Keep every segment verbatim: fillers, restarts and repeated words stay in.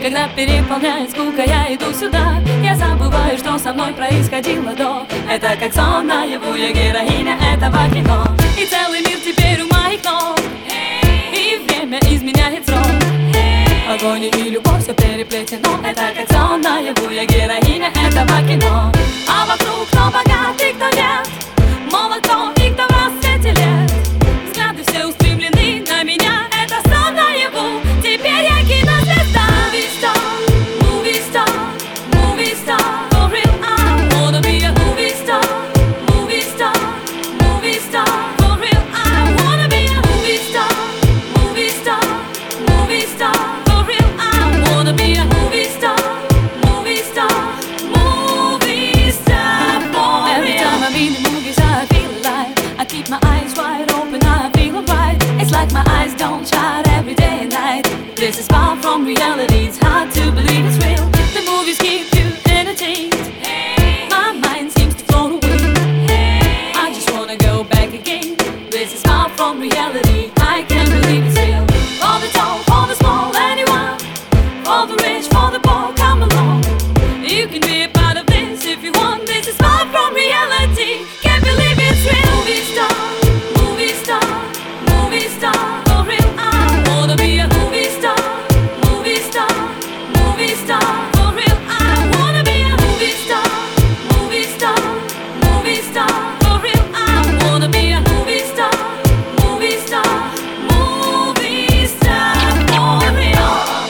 Когда переполняет скука, я иду сюда. Я забываю, что со мной происходило до. Это как сон наяву, я героиня этого кино. И целый мир теперь у моих ног. И время изменяет срок. Огонь и любовь все переплетено. Это как сон наяву, я героиня этого кино. А вокруг кто богатый, кто нет, молод кто и кто в расцвете лет. Взгляды все устремлены на меня. Это сон наяву, теперь я кинозвезда. Movie star, movie star, movie star. For real, I wanna be a movie star. Movie star, movie star. For real, I wanna be a movie star. Movie star, movie star. For real, I wanna be a movie star. Movie star, movie star. For every time I'm in the movies, I feel alive. I keep my eyes wide open, I feel alright. It's like my eyes don't shut every day and night. This is far from reality, it's hard to believe it's real. The movies keep you entertained. My mind seems to float away. I just wanna go back again. This is far from reality, I can't believe it's real. For the tall, for the small, anyone. For the rich, for the poor, come along. You can be a part of this if you want. This is far from reality, can't believe it's real. Movie star, movie star, movie star. For real, I wanna be a movie star. Movie star, movie star. For real, I wanna be a movie star. Movie star, movie star. For real, I wanna be a movie star. Movie star, movie star. For real.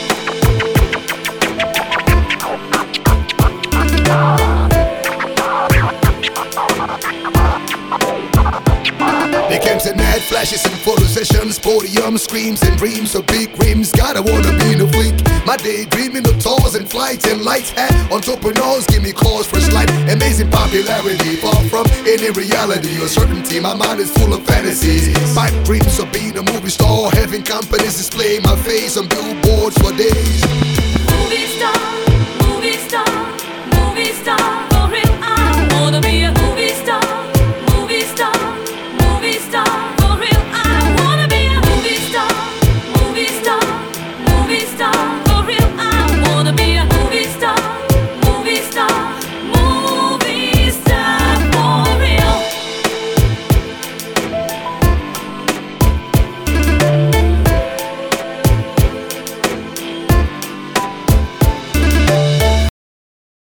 They came to night flashes and photo sessions, podium screams and dreams of big rims. God, I wanna be in a fleek. My daydreaming of tours and flights and lights hat. Entrepreneurs give me calls, fresh light, amazing popularity. Far from any reality or certainty, my mind is full of fantasies. Pipe dreams of being a movie star, having companies display my face on billboards for days. Movie star.